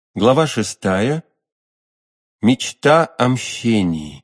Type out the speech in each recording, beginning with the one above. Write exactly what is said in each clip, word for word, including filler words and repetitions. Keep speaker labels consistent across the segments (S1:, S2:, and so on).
S1: Глава шестая. Мечта о мщении.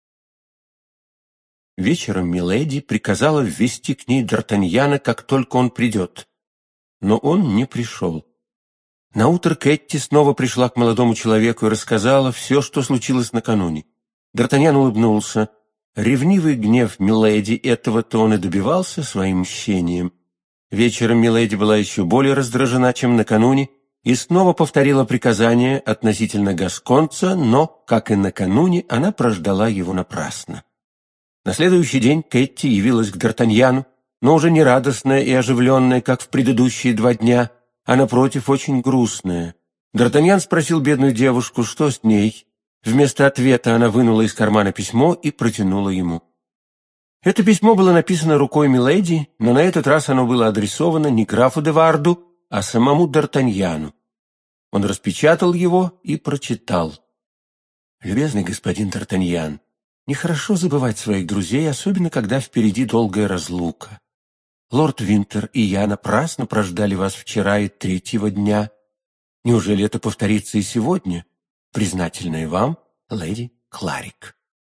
S1: Вечером миледи приказала ввести к ней Д'Артаньяна, как только он придет. Но он не пришел. Наутро Кэтти снова пришла к молодому человеку и рассказала все, что случилось накануне. Д'Артаньян улыбнулся. Ревнивый гнев миледи этого-то он и добивался своим мщением. Вечером миледи была еще более раздражена, чем накануне, и снова повторила приказание относительно гасконца, но, как и накануне, она прождала его напрасно. На следующий день Кэтти явилась к Д'Артаньяну, но уже не радостная и оживленная, как в предыдущие два дня, а, напротив, очень грустная. Д'Артаньян спросил бедную девушку, что с ней. Вместо ответа она вынула из кармана письмо и протянула ему. Это письмо было написано рукой миледи, но на этот раз оно было адресовано не графу де Варду, а самому Д'Артаньяну. Он распечатал его и прочитал. «Любезный господин Д'Артаньян, нехорошо забывать своих друзей, особенно когда впереди долгая разлука. Лорд Винтер и я напрасно прождали вас вчера и третьего дня. Неужели это повторится и сегодня? Признательная вам, леди Кларик».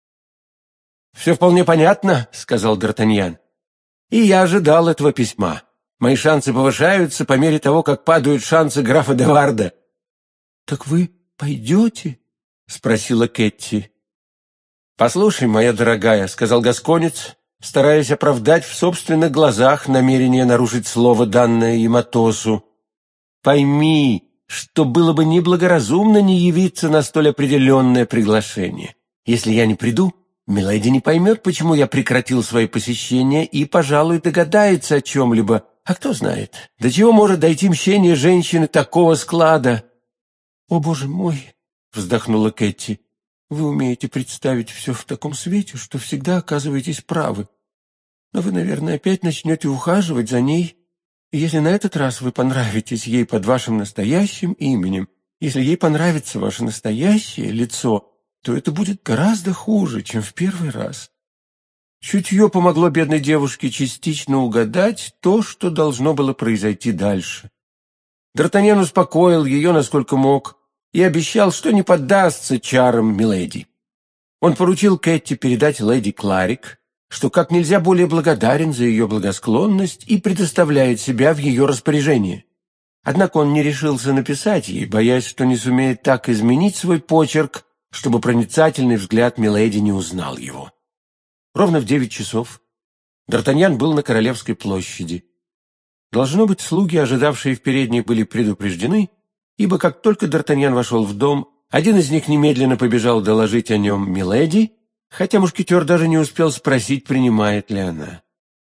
S1: «Все вполне понятно», — сказал Д'Артаньян. «И я ожидал этого письма. Мои шансы повышаются по мере того, как падают шансы графа де Варда». «Так вы пойдете?» — спросила Кэтти. «Послушай, моя дорогая», — сказал гасконец, стараясь оправдать в собственных глазах намерение нарушить слово, данное им Атосу. «Пойми, что было бы неблагоразумно не явиться на столь определенное приглашение. Если я не приду, миледи не поймет, почему я прекратил свои посещения и, пожалуй, догадается о чем-либо. А кто знает, до чего может дойти мщение женщины такого склада?» «О, боже мой!» — вздохнула Кэтти. «Вы умеете представить все в таком свете, что всегда оказываетесь правы. Но вы, наверное, опять начнете ухаживать за ней. И если на этот раз вы понравитесь ей под вашим настоящим именем, если ей понравится ваше настоящее лицо, то это будет гораздо хуже, чем в первый раз». Чутье помогло бедной девушке частично угадать то, что должно было произойти дальше. Д'Артаньян успокоил ее, насколько мог, и обещал, что не поддастся чарам миледи. Он поручил Кэтти передать леди Кларик, что как нельзя более благодарен за ее благосклонность и предоставляет себя в ее распоряжение. Однако он не решился написать ей, боясь, что не сумеет так изменить свой почерк, чтобы проницательный взгляд миледи не узнал его. Ровно в девять часов Д'Артаньян был на Королевской площади. Должно быть, слуги, ожидавшие в передней, были предупреждены, ибо как только Д'Артаньян вошел в дом, один из них немедленно побежал доложить о нем миледи, хотя мушкетер даже не успел спросить, принимает ли она.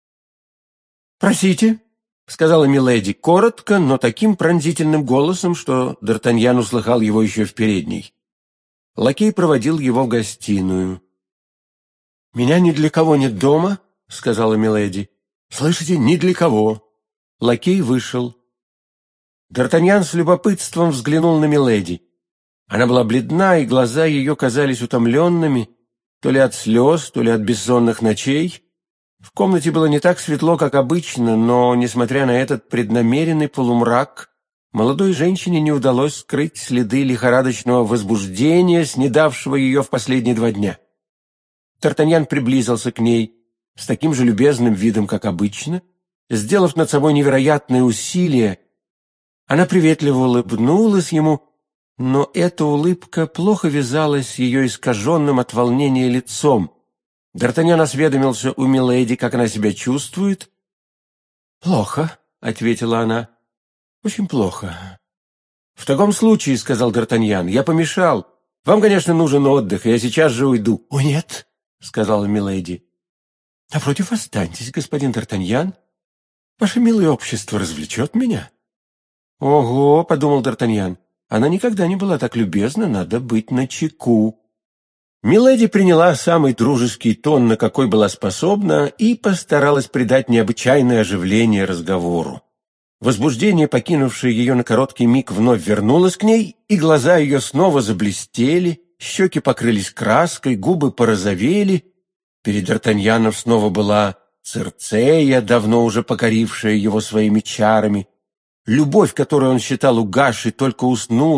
S1: «Просите», — сказала миледи коротко, но таким пронзительным голосом, что Д'Артаньян услыхал его еще в передней. Лакей проводил его в гостиную. «Меня ни для кого нет дома», — сказала миледи. «Слышите, ни для кого». Лакей вышел. Д'Артаньян с любопытством взглянул на миледи. Она была бледна, и глаза ее казались утомленными, то ли от слез, то ли от бессонных ночей. В комнате было не так светло, как обычно, но, несмотря на этот преднамеренный полумрак, молодой женщине не удалось скрыть следы лихорадочного возбуждения, снедавшего ее в последние два дня. Д'Артаньян приблизился к ней с таким же любезным видом, как обычно, сделав над собой невероятные усилия. Она приветливо улыбнулась ему, но эта улыбка плохо вязалась с ее искаженным от волнения лицом. Д'Артаньян осведомился у миледи, как она себя чувствует. «Плохо», — ответила она, — «очень плохо». «В таком случае, — сказал Д'Артаньян, — я помешал. Вам, конечно, нужен отдых, и я сейчас же уйду». «О, нет», — сказала миледи. «Напротив, останьтесь, господин Д'Артаньян. Ваше милое общество развлечет меня». «Ого», — подумал Д'Артаньян, — «она никогда не была так любезна, надо быть начеку». Миледи приняла самый дружеский тон, на какой была способна, и постаралась придать необычайное оживление разговору. Возбуждение, покинувшее ее на короткий миг, вновь вернулось к ней, и глаза ее снова заблестели, щеки покрылись краской, губы порозовели. Перед Д'Артаньяном снова была Цирцея, давно уже покорившая его своими чарами. Любовь, которую он считал угасшей, только уснула,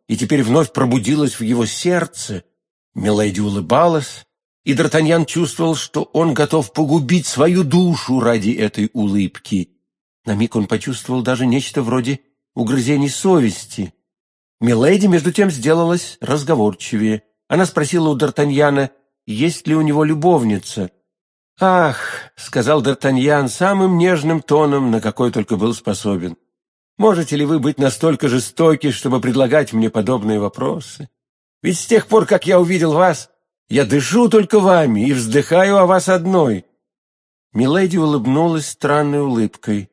S1: и теперь вновь пробудилась в его сердце. Миледи улыбалась, и Д'Артаньян чувствовал, что он готов погубить свою душу ради этой улыбки. На миг он почувствовал даже нечто вроде угрызений совести. Миледи, между тем, сделалась разговорчивее. Она спросила у Д'Артаньяна, есть ли у него любовница. «Ах», — сказал Д'Артаньян самым нежным тоном, на какой только был способен, «можете ли вы быть настолько жестоки, чтобы предлагать мне подобные вопросы? Ведь с тех пор, как я увидел вас, я дышу только вами и вздыхаю о вас одной». Миледи улыбнулась странной улыбкой.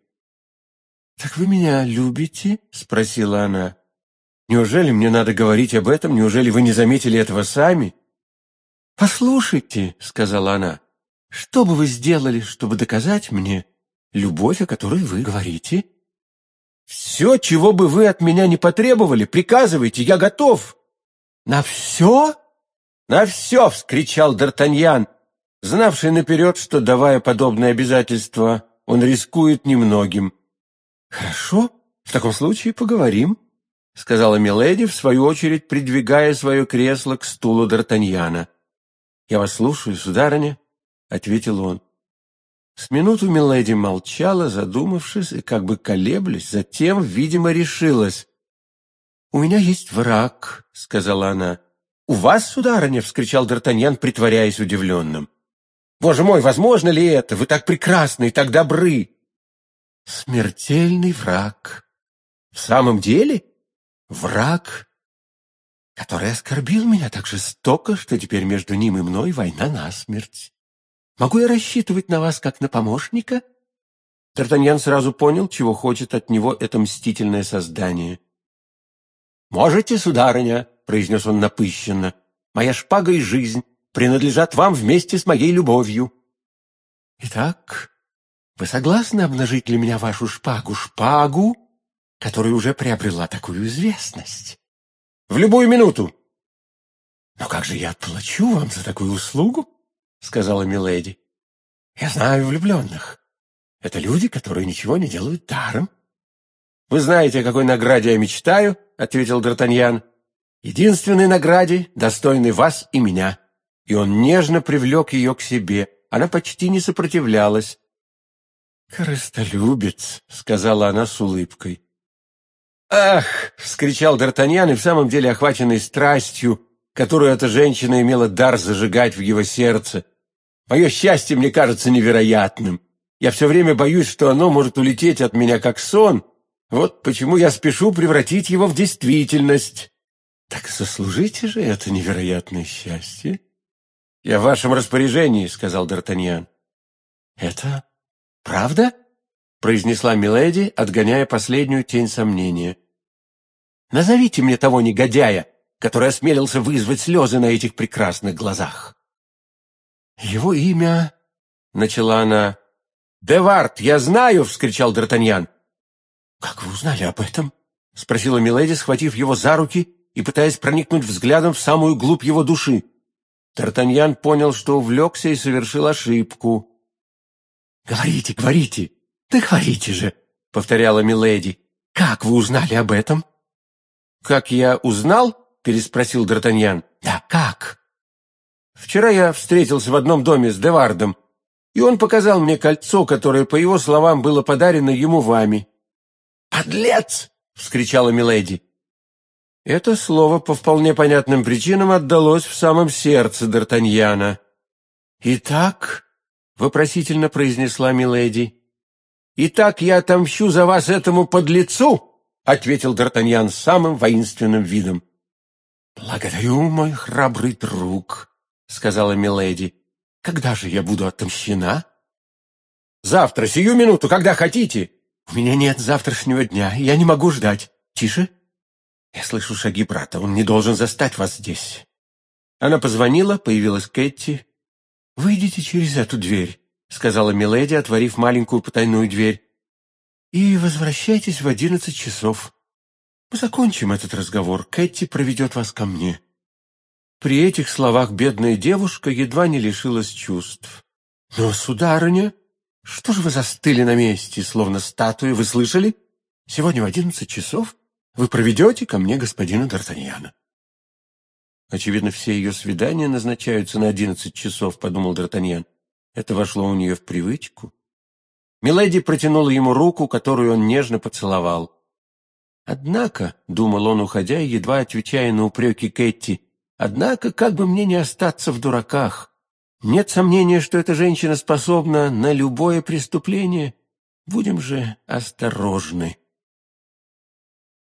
S1: «Так вы меня любите?» — спросила она. «Неужели мне надо говорить об этом? Неужели вы не заметили этого сами?» «Послушайте», — сказала она, — «что бы вы сделали, чтобы доказать мне любовь, о которой вы говорите?» «Все, чего бы вы от меня не потребовали, приказывайте, я готов». «На все?» «На все!» — вскричал Д'Артаньян, знавший наперед, что, давая подобные обязательства, он рискует немногим. «Хорошо, в таком случае поговорим», — сказала миледи, в свою очередь придвигая свое кресло к стулу Д'Артаньяна. «Я вас слушаю, сударыня», — ответил он. С минуту миледи молчала, задумавшись и как бы колеблясь, затем, видимо, решилась. «У меня есть враг», — сказала она. «У вас, сударыня?» — вскричал Д'Артаньян, притворяясь удивленным. «Боже мой, возможно ли это? Вы так прекрасны и так добры!» «Смертельный враг». «В самом деле?» «Враг, который оскорбил меня так жестоко, что теперь между ним и мной война насмерть. Могу я рассчитывать на вас как на помощника?» Д'Артаньян сразу понял, чего хочет от него это мстительное создание. «Можете, сударыня», — произнес он напыщенно, — «моя шпага и жизнь принадлежат вам вместе с моей любовью». «Итак, вы согласны обнажить для меня вашу шпагу, шпагу, которая уже приобрела такую известность?» «В любую минуту». «Но как же я отплачу вам за такую услугу?» — сказала миледи. «Я знаю влюбленных. Это люди, которые ничего не делают даром». «Вы знаете, о какой награде я мечтаю?» — ответил Д'Артаньян. «Единственной награде, достойной вас и меня». И он нежно привлек ее к себе. Она почти не сопротивлялась. «Корыстолюбец», — сказала она с улыбкой. «Ах!» — вскричал Д'Артаньян, и в самом деле охваченный страстью, которую эта женщина имела дар зажигать в его сердце. «Мое счастье мне кажется невероятным. Я все время боюсь, что оно может улететь от меня как сон. Вот почему я спешу превратить его в действительность». «Так заслужите же это невероятное счастье». «Я в вашем распоряжении», — сказал Д'Артаньян. «Это правда?» — произнесла миледи, отгоняя последнюю тень сомнения. «Назовите мне того негодяя, который осмелился вызвать слезы на этих прекрасных глазах». «Его имя...» — начала она. «Де Вард, я знаю!» — вскричал Д'Артаньян. «Как вы узнали об этом?» — спросила миледи, схватив его за руки и пытаясь проникнуть взглядом в самую глубь его души. Д'Артаньян понял, что увлекся и совершил ошибку. «Говорите, говорите, да говорите же!» — повторяла миледи. «Как вы узнали об этом?» «Как я узнал?» — переспросил Д'Артаньян. «Да, как?» «Вчера я встретился в одном доме с де Вардом, и он показал мне кольцо, которое, по его словам, было подарено ему вами». «Подлец!» — вскричала миледи. Это слово по вполне понятным причинам отдалось в самом сердце Д'Артаньяна. «Итак», — вопросительно произнесла миледи. «Итак я отомщу за вас этому подлецу», — ответил Д'Артаньян с самым воинственным видом. «Благодарю, мой храбрый друг», — сказала миледи. «Когда же я буду отомщена?» «Завтра, сию минуту, когда хотите». «У меня нет завтрашнего дня, я не могу ждать. Тише. Я слышу шаги брата, он не должен застать вас здесь». Она позвонила, появилась Кэти. «Выйдите через эту дверь», — сказала миледи, отворив маленькую потайную дверь. «И возвращайтесь в одиннадцать часов. Мы закончим этот разговор, Кэти проведет вас ко мне». При этих словах бедная девушка едва не лишилась чувств. «Но, сударыня, что же вы застыли на месте, словно статуи, вы слышали? Сегодня в одиннадцать часов Вы проведете ко мне господина Д'Артаньяна». «Очевидно, все ее свидания назначаются на одиннадцать часов», — подумал Д'Артаньян. Это вошло у нее в привычку. Миледи протянула ему руку, которую он нежно поцеловал. «Однако», — думал он, уходя, едва отвечая на упреки Кэти, «однако, как бы мне не остаться в дураках. Нет сомнения, что эта женщина способна на любое преступление. Будем же осторожны».